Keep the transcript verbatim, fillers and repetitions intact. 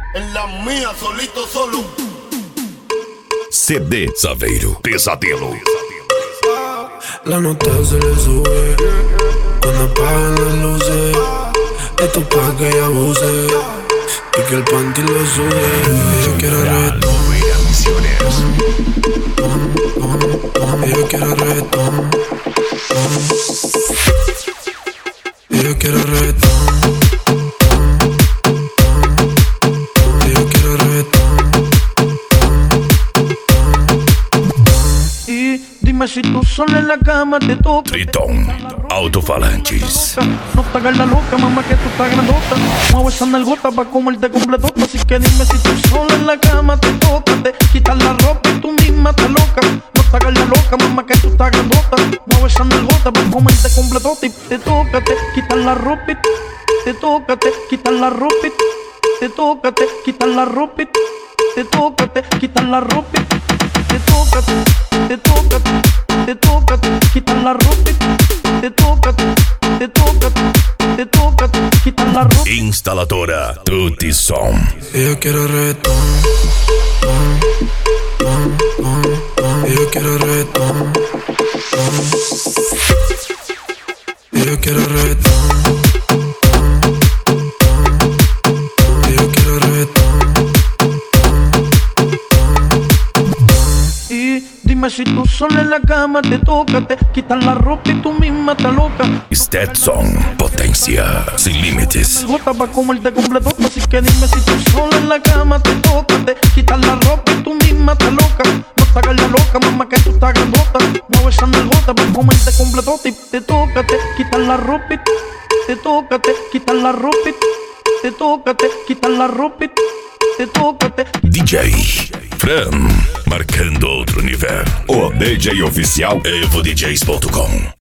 En la mía, solito, solo. C D Saveiro Pesadelo. La nota se le sube cuando apagan las luces. Esto pa' que ella abuse y que el panty lo sube. Ella quiere reggaetón, ella quiere reggaetón, ella quiere reggaetón, ella quiere reggaetón. Y dime si tú sola en la cama te toca. Triton Autofalantes. No te hagas la loca, mamá, que tú estás grandota. Mueve esa nalgota pa' comerte completota. Así que dime si tú sola en la cama te toca. Te quitas la ropa y tú misma estás loca. No te hagas la loca, mamá, que tú estás grandota. Mueve esa nalgota pa' comerte completota. Y te toca, te quitas la ropa y te toca, te quitas la ropa y te toca, te quitas la ropa y te toca, te quitas la ropa y te toca, te toca, te toca, te quitas la ropa y te toca, te toca, te toca, quitar la ropa. Instaladora Tutti Som. Ella quiere reggaetón, ella quiere reggaetón, ella quiere reggaetón, ella quiere reggaetón. Y dime si tú sola en la cama te toca, te quitas la ropa y tú misma estás loca. Stetson Potencia sin límites. Gota pa' comerte completota. Así que dime si tú sola en la cama te toca, te quitas la ropa y tú misma estás loca. No te hagas la loca, mamá, que tú estás grandota. Mueve esa nalgota pa' comerte completota. Y te toca, te quitas la ropa y te toca, te quitas la ropa y te toca, te quitas la ropa y te toca, te... D J Fran, marcando outro nível. O D J oficial evo d js ponto com.